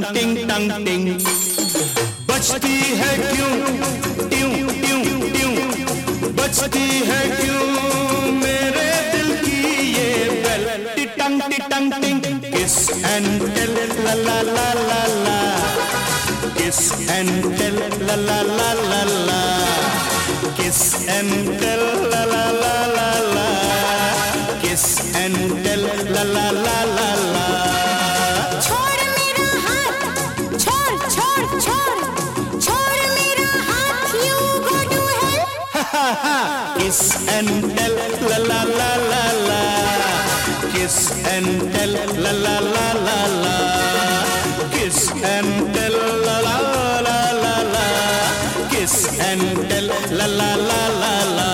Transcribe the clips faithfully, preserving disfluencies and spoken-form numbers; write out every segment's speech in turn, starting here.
टिंग टंग टिंग बजती है क्यों ट्यूं ट्यूं ट्यूं बजती है क्यों मेरे दिल की ये बेल टिटंग टिटंग टिंग किस एंड टेल ला ला ला ला ला किस एंड टेल ला ला ला ला ला किस एंड टेल ला ला ला ला ला किस एंड टेल ला ला ला ला ला छोड़ मेरा हाथ छोड़ छोड़ छोड़ छोड़ मेरा हाथ you go to hell kiss and tell la la la la la kiss and tell la la la la la kiss and tell la la la la la kiss and tell la la la la la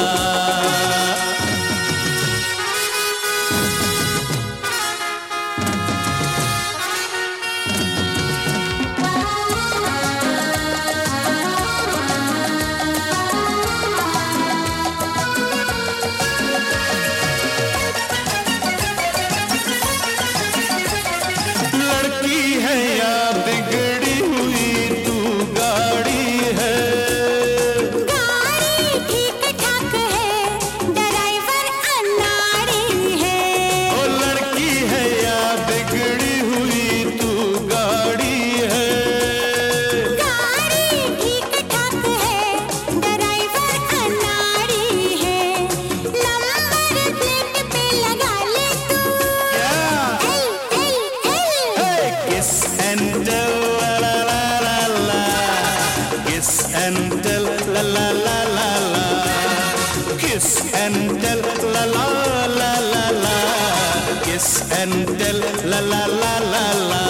and tell la la la la la kiss and tell la la la la la kiss and tell la la la la la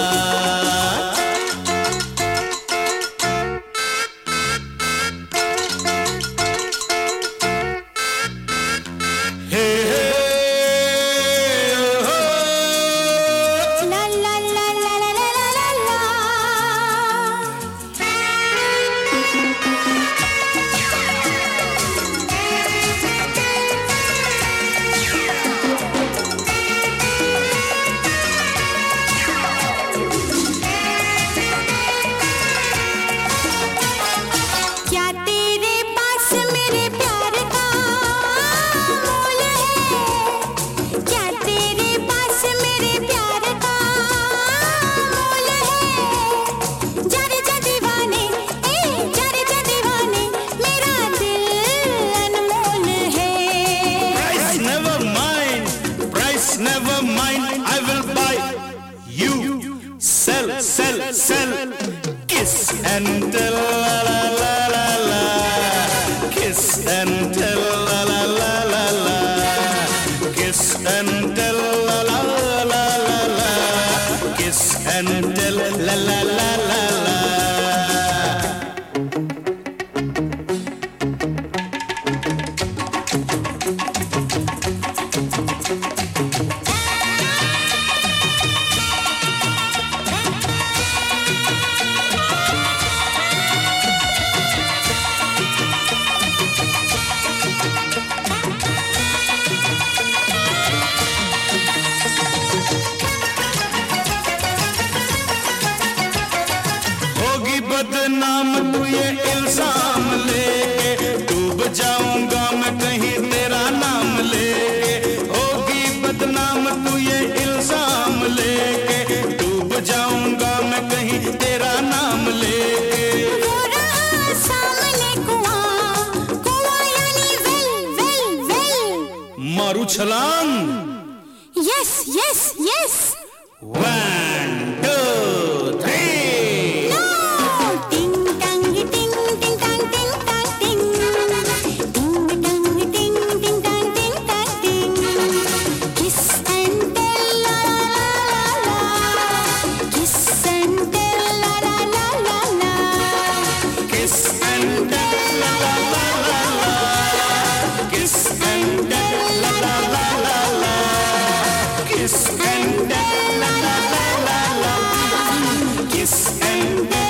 Never mind, I will buy you. Sell, sell, sell. Kiss and tell la la la la la. Kiss and tell la la la la la. Kiss and tell la la la la la. Kiss and tell la la la la la. बदनाम तू ये इल्जाम लेके डूब जाऊंगा मैं कहीं तेरा नाम लेके होगी बदनाम तू ये इल्जाम लेके डूब जाऊंगा मैं कहीं तेरा नाम लेके वो रहा सामने कुआं कुआं यानी वेल वेल वेल मारू छलांग yes yes yes one two three Kiss and